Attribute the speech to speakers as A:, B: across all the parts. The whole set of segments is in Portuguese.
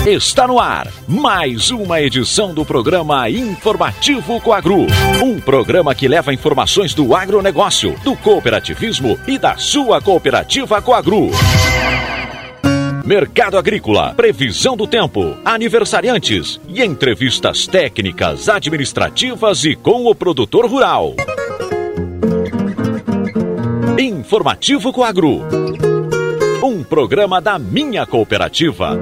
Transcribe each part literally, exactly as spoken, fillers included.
A: Está no ar mais uma edição do programa Informativo Coagro. Um programa que leva informações do agronegócio, do cooperativismo e da sua cooperativa Coagro. Mercado agrícola, previsão do tempo, aniversariantes e entrevistas técnicas, administrativas e com o produtor rural. Informativo Coagro. Um programa da minha cooperativa.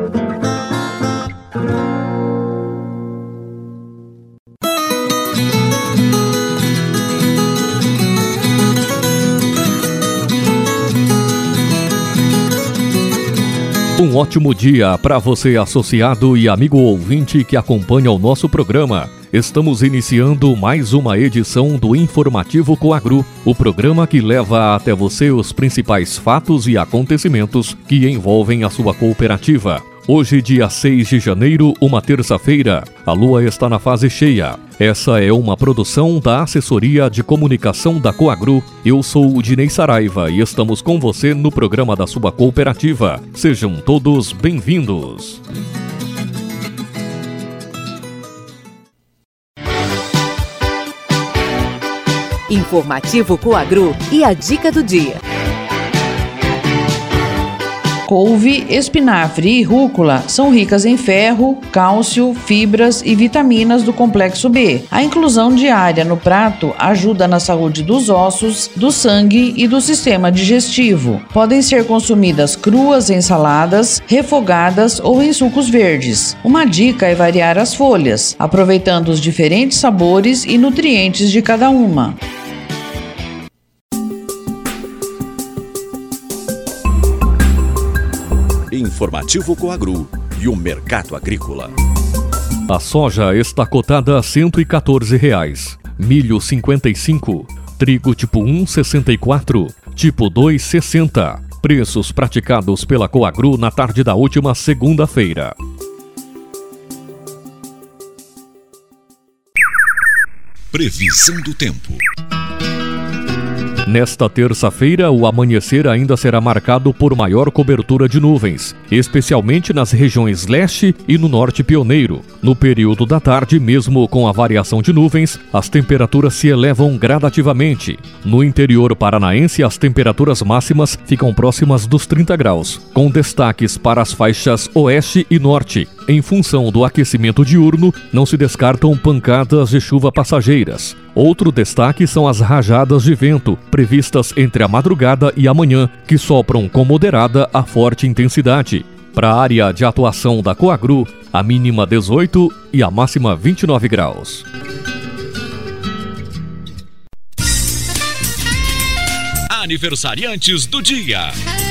B: Um ótimo dia para você, associado e amigo ouvinte que acompanha o nosso programa. Estamos iniciando mais uma edição do Informativo Coagro, o programa que leva até você os principais fatos e acontecimentos que envolvem a sua cooperativa. Hoje, dia seis de janeiro, uma terça-feira, a lua está na fase cheia. Essa é uma produção da Assessoria de Comunicação da Coagro. Eu sou o Dinei Saraiva e estamos com você no programa da sua cooperativa. Sejam todos bem-vindos.
C: Informativo Coagro e a dica do dia.
D: Couve, espinafre e rúcula são ricas em ferro, cálcio, fibras e vitaminas do complexo B. A inclusão diária no prato ajuda na saúde dos ossos, do sangue e do sistema digestivo. Podem ser consumidas cruas em saladas, refogadas ou em sucos verdes. Uma dica é variar as folhas, aproveitando os diferentes sabores e nutrientes de cada uma.
A: Informativo Coagro e o mercado agrícola.
B: A soja está cotada a cento e quatorze reais, milho cinquenta e cinco, trigo tipo um sessenta e quatro, tipo dois sessenta. Preços praticados pela Coagro na tarde da última segunda-feira.
A: Previsão do tempo.
B: Nesta terça-feira, o amanhecer ainda será marcado por maior cobertura de nuvens, especialmente nas regiões leste e no norte pioneiro. No período da tarde, mesmo com a variação de nuvens, as temperaturas se elevam gradativamente. No interior paranaense, as temperaturas máximas ficam próximas dos trinta graus, com destaques para as faixas oeste e norte. Em função do aquecimento diurno, não se descartam pancadas de chuva passageiras. Outro destaque são as rajadas de vento, previstas entre a madrugada e amanhã, que sopram com moderada a forte intensidade. Para a área de atuação da Coagro, a mínima dezoito e a máxima vinte e nove graus.
A: Aniversariantes do dia.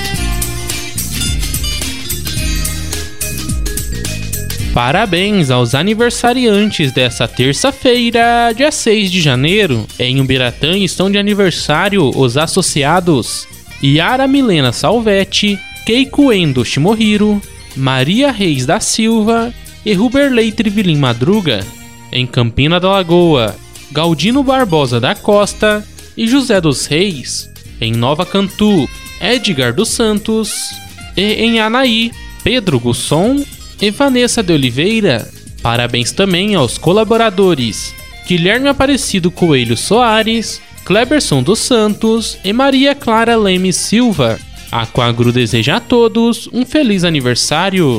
E: Parabéns aos aniversariantes dessa terça-feira, dia seis de janeiro. Em Ubiratã estão de aniversário os associados Yara Milena Salvetti, Keiko Endo Shimohiro, Maria Reis da Silva e Ruberley Trivilin Madruga. Em Campina da Lagoa, Galdino Barbosa da Costa e José dos Reis. Em Nova Cantu, Edgar dos Santos. E em Anaí, Pedro Gusson e Vanessa de Oliveira. Parabéns também aos colaboradores Guilherme Aparecido Coelho Soares, Cleberson dos Santos e Maria Clara Leme Silva. A Coagro deseja a todos um feliz aniversário.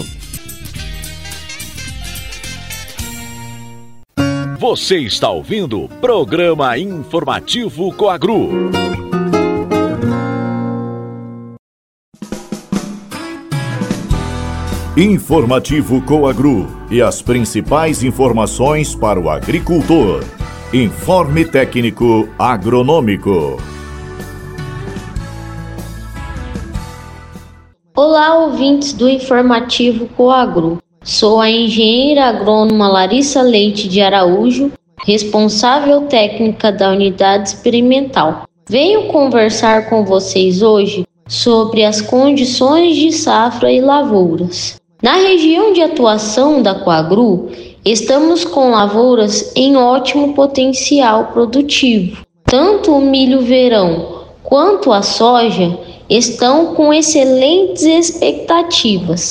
A: Você está ouvindo o programa Informativo Coagro.
F: Informativo Coagro e as principais informações para o agricultor. Informe técnico agronômico.
G: Olá, ouvintes do Informativo Coagro. Sou a engenheira agrônoma Larissa Leite de Araújo, responsável técnica da unidade experimental. Venho conversar com vocês hoje sobre as condições de safra e lavouras. Na região de atuação da Coagro, estamos com lavouras em ótimo potencial produtivo. Tanto o milho verão quanto a soja estão com excelentes expectativas.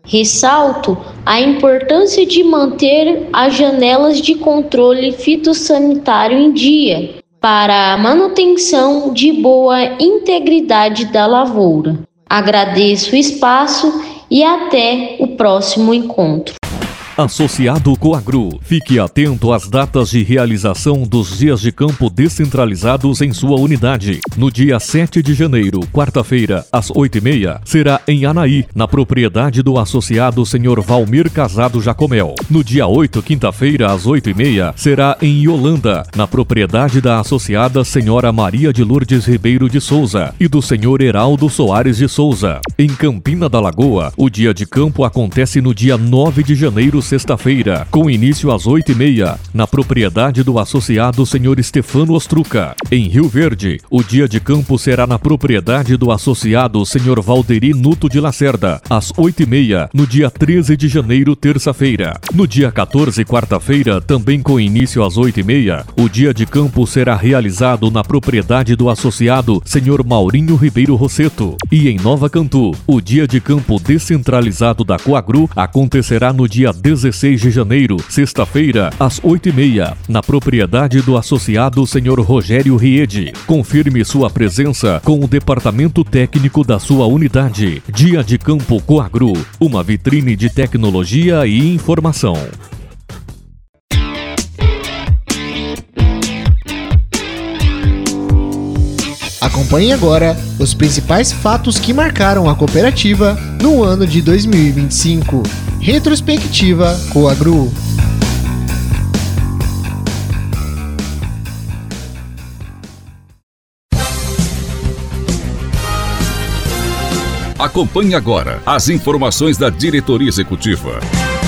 G: Ressalto a importância de manter as janelas de controle fitossanitário em dia para a manutenção de boa integridade da lavoura. Agradeço o espaço e até o próximo encontro.
B: Associado Coagro, fique atento às datas de realização dos dias de campo descentralizados em sua unidade. No dia sete de janeiro, quarta-feira, às oito e meia, será em Anaí, na propriedade do associado senhor Valmir Casado Jacomel. No dia oito, quinta-feira, às oito e meia, será em Yolanda, na propriedade da associada senhora Maria de Lourdes Ribeiro de Souza e do senhor Heraldo Soares de Souza. Em Campina da Lagoa, o dia de campo acontece no dia nove de janeiro, sexta-feira, com início às oito e meia, na propriedade do associado senhor Stefano Ostruca. Em Rio Verde, o dia de campo será na propriedade do associado senhor Valderi Nuto de Lacerda, às oito e meia, no dia treze de janeiro, terça-feira. No dia quatorze, quarta-feira, também com início às oito e meia, o dia de campo será realizado na propriedade do associado senhor Maurinho Ribeiro Rosseto. E em Nova Cantu, o dia de campo descentralizado da Coagro acontecerá no dia dezesseis de janeiro, sexta-feira, às oito e meia, na propriedade do associado senhor Rogério Riede. Confirme sua presença com o departamento técnico da sua unidade. Dia de Campo Coagro, uma vitrine de tecnologia e informação.
H: Acompanhe agora os principais fatos que marcaram a cooperativa no ano de dois mil e vinte e cinco. Retrospectiva Coagro.
A: Acompanhe agora as informações da diretoria executiva.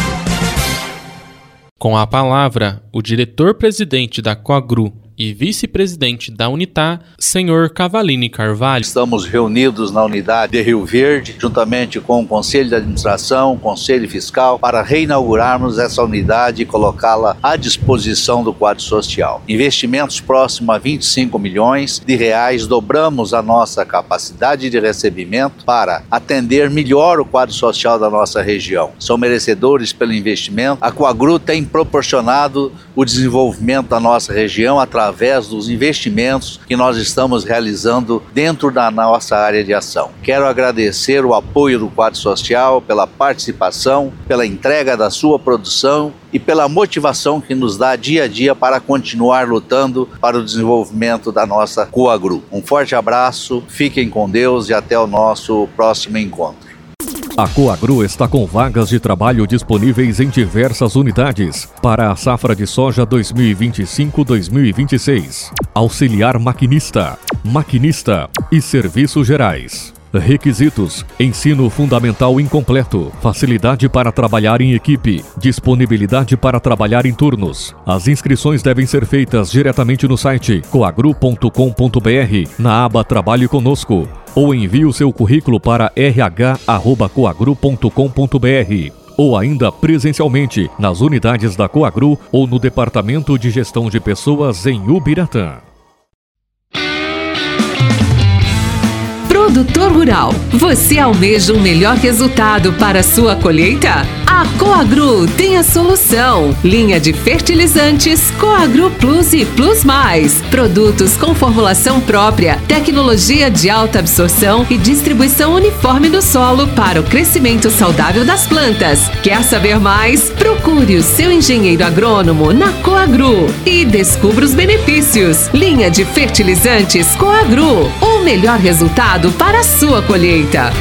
E: Com a palavra, o diretor-presidente da Coagro e vice-presidente da Unitá, senhor Cavalini Carvalho.
I: Estamos reunidos na unidade de Rio Verde, juntamente com o Conselho de Administração, o Conselho Fiscal, para reinaugurarmos essa unidade e colocá-la à disposição do quadro social. Investimentos próximos a vinte e cinco milhões de reais, dobramos a nossa capacidade de recebimento para atender melhor o quadro social da nossa região. São merecedores pelo investimento. A Coagro tem proporcionado o desenvolvimento da nossa região através através dos investimentos que nós estamos realizando dentro da nossa área de ação. Quero agradecer o apoio do quadro social, pela participação, pela entrega da sua produção e pela motivação que nos dá dia a dia para continuar lutando para o desenvolvimento da nossa Coagro. Um forte abraço, fiquem com Deus e até o nosso próximo encontro.
B: A Coagro está com vagas de trabalho disponíveis em diversas unidades para a safra de soja dois mil e vinte e cinco a dois mil e vinte e seis. Auxiliar maquinista, maquinista e serviços gerais. Requisitos: ensino fundamental incompleto, facilidade para trabalhar em equipe, disponibilidade para trabalhar em turnos. As inscrições devem ser feitas diretamente no site coagro ponto com ponto br, na aba Trabalhe Conosco, ou envie o seu currículo para r h arroba coagro ponto com ponto br, ou ainda presencialmente nas unidades da Coagro ou no Departamento de Gestão de Pessoas em Ubiratã.
C: Produtor rural, você almeja um melhor resultado para a sua colheita? A Coagro tem a solução. Linha de fertilizantes Coagro Plus e Plus Mais. Produtos com formulação própria, tecnologia de alta absorção e distribuição uniforme no solo para o crescimento saudável das plantas. Quer saber mais? Procure o seu engenheiro agrônomo na Coagro e descubra os benefícios. Linha de fertilizantes Coagro, o melhor resultado para a sua colheita.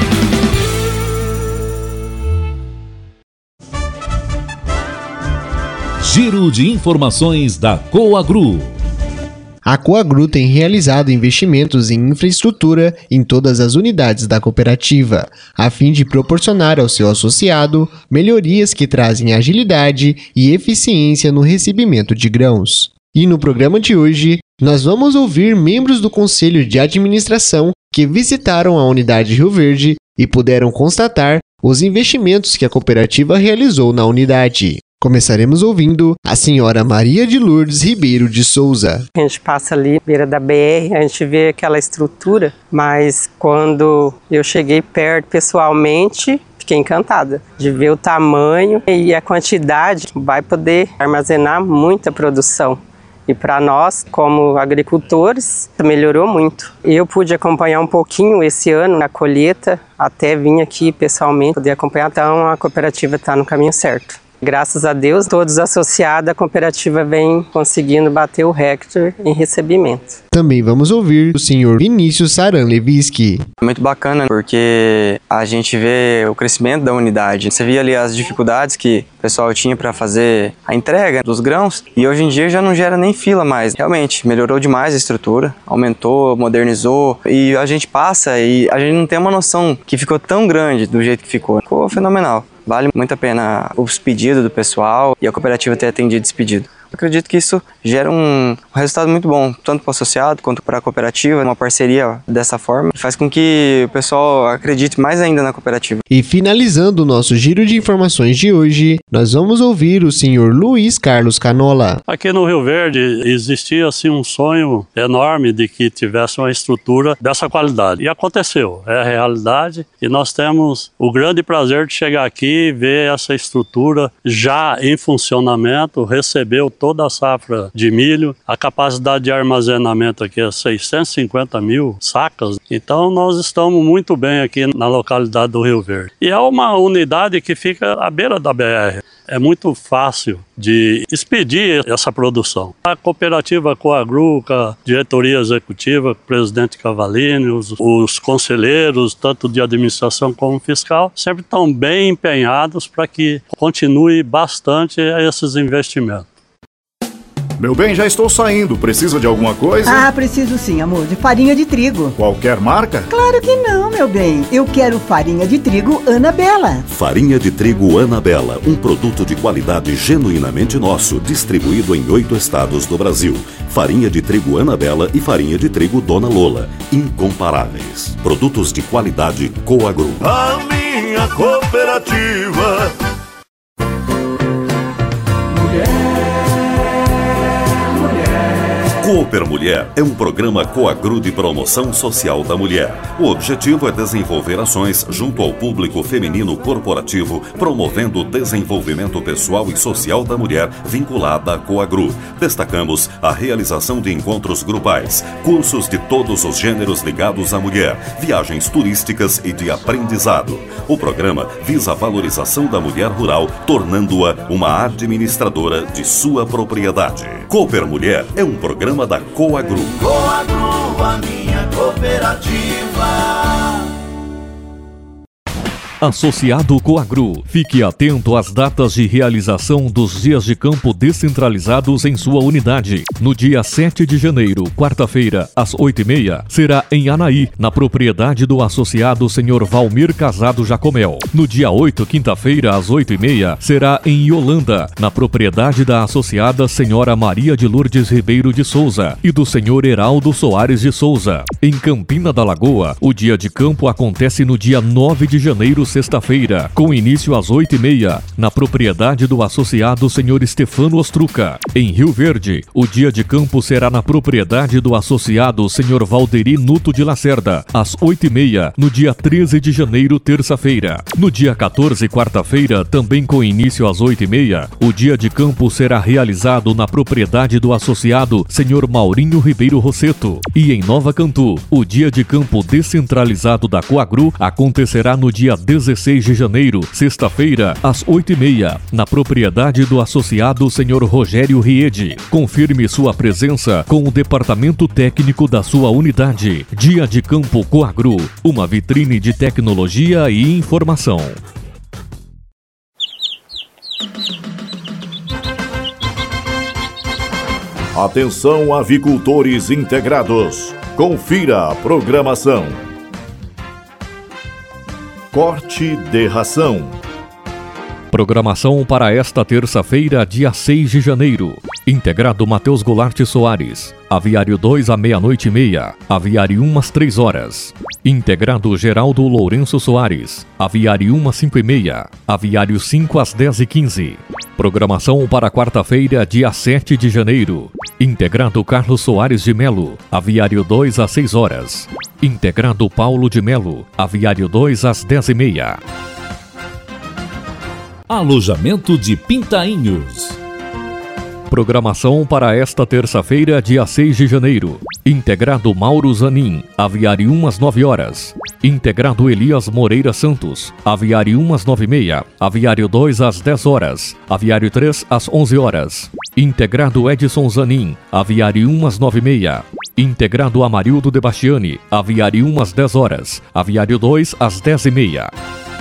A: Giro de informações da Coagro.
H: A Coagro tem realizado investimentos em infraestrutura em todas as unidades da cooperativa, a fim de proporcionar ao seu associado melhorias que trazem agilidade e eficiência no recebimento de grãos. E no programa de hoje, nós vamos ouvir membros do Conselho de Administração que visitaram a unidade Rio Verde e puderam constatar os investimentos que a cooperativa realizou na unidade. Começaremos ouvindo a senhora Maria de Lourdes Ribeiro de Souza.
J: A gente passa ali, beira da B R, a gente vê aquela estrutura, mas quando eu cheguei perto pessoalmente, fiquei encantada de ver o tamanho e a quantidade. Vai poder armazenar muita produção. E para nós, como agricultores, melhorou muito. Eu pude acompanhar um pouquinho esse ano na colheita, até vim aqui pessoalmente poder acompanhar, então a cooperativa está no caminho certo. Graças a Deus, todos associados, a cooperativa vem conseguindo bater o recorde em recebimento.
H: Também vamos ouvir o senhor Vinícius Saran Leviski.
K: Muito bacana, porque a gente vê o crescimento da unidade. Você via ali as dificuldades que o pessoal tinha para fazer a entrega dos grãos, e hoje em dia já não gera nem fila mais. Realmente, melhorou demais a estrutura, aumentou, modernizou, e a gente passa e a gente não tem uma noção que ficou tão grande do jeito que ficou. Ficou fenomenal. Vale muito a pena os pedidos do pessoal e a cooperativa ter atendido esse pedido. Eu acredito que isso gera um resultado muito bom, tanto para o associado quanto para a cooperativa. Uma parceria dessa forma faz com que o pessoal acredite mais ainda na cooperativa.
H: E finalizando o nosso giro de informações de hoje, nós vamos ouvir o senhor Luiz Carlos Canola.
L: Aqui no Rio Verde existia assim um sonho enorme de que tivesse uma estrutura dessa qualidade. E aconteceu, é a realidade. E nós temos o grande prazer de chegar aqui e ver essa estrutura já em funcionamento, recebeu toda a safra de milho, a capacidade de armazenamento aqui é seiscentos e cinquenta mil sacas, então nós estamos muito bem aqui na localidade do Rio Verde. E é uma unidade que fica à beira da B R, é muito fácil de expedir essa produção. A cooperativa Coagru, a diretoria executiva, o presidente Cavalini, os, os conselheiros, tanto de administração como fiscal, sempre estão bem empenhados para que continue bastante esses investimentos.
F: Meu bem, já estou saindo. Precisa de alguma coisa?
M: Ah, preciso sim, amor. De farinha de trigo.
F: Qualquer marca?
M: Claro que não, meu bem. Eu quero farinha de trigo Anabela.
N: Farinha de trigo Anabela, um produto de qualidade genuinamente nosso, distribuído em oito estados do Brasil. Farinha de trigo Anabela e farinha de trigo Dona Lola, incomparáveis. Produtos de qualidade Coagru.
F: A minha cooperativa.
N: Cooper Mulher é um programa Coagru de promoção social da mulher. O objetivo é desenvolver ações junto ao público feminino corporativo, promovendo o desenvolvimento pessoal e social da mulher vinculada à Coagru. Destacamos a realização de encontros grupais, cursos de todos os gêneros ligados à mulher, viagens turísticas e de aprendizado. O programa visa a valorização da mulher rural, tornando-a uma administradora de sua propriedade. Cooper Mulher é um programa da Coagru.
F: Coagru, a minha cooperativa.
B: Associado Coagru, fique atento às datas de realização dos dias de campo descentralizados em sua unidade. No dia sete de janeiro, quarta-feira, às oito e meia, será em Anaí, na propriedade do associado senhor Valmir Casado Jacomel. No dia oito, quinta-feira, às oito e meia, será em Iolanda, na propriedade da associada senhora Maria de Lourdes Ribeiro de Souza e do senhor Heraldo Soares de Souza. Em Campina da Lagoa, o dia de campo acontece no dia nove de janeiro, sexta-feira, com início às oito e meia, na propriedade do associado senhor Stefano Ostruca. Em Rio Verde, o dia de campo será na propriedade do associado senhor Valderi Nuto de Lacerda, às oito e meia, no dia treze de janeiro, terça-feira. No dia quatorze, quarta-feira, também com início às oito e meia, o dia de campo será realizado na propriedade do associado senhor Maurinho Ribeiro Rosseto. E em Nova Cantu, o dia de campo descentralizado da Coagru acontecerá no dia dezesseis de janeiro, sexta-feira, às oito e meia, na propriedade do associado senhor Rogério Riede. Confirme sua presença com o departamento técnico da sua unidade. Dia de Campo Coagru, uma vitrine de tecnologia e informação.
F: Atenção, avicultores integrados. Confira a programação. Corte de ração.
B: Programação para esta terça-feira, dia seis de janeiro. Integrado Matheus Goulart Soares. Aviário dois à meia-noite e meia. Aviário um às três horas. Integrado Geraldo Lourenço Soares. Aviário um às cinco e meia. Aviário cinco às dez e quinze. Programação para quarta-feira, dia sete de janeiro. Integrado Carlos Soares de Melo. Aviário dois às seis horas. Integrado Paulo de Melo. Aviário dois às dez e meia.
O: Alojamento de Pintainhos.
B: Programação para esta terça-feira, dia seis de janeiro. Integrado Mauro Zanin, Aviário um às nove horas. Integrado Elias Moreira Santos, Aviário um às nove e meia. Aviário dois às dez horas. Aviário três às onze horas. Integrado Edson Zanin, Aviário um às nove e meia. Integrado Amarildo de Bastiani, Aviário um às dez horas. Aviário dois às dez e meia.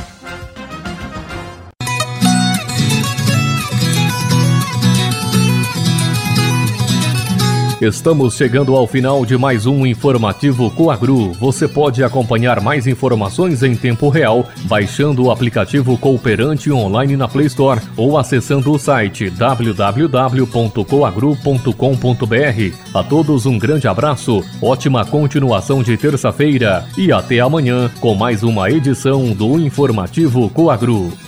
B: Estamos chegando ao final de mais um informativo Coagru. Você pode acompanhar mais informações em tempo real baixando o aplicativo Cooperante online na Play Store ou acessando o site w w w ponto coagru ponto com ponto b r. A todos um grande abraço, ótima continuação de terça-feira e até amanhã com mais uma edição do informativo Coagru.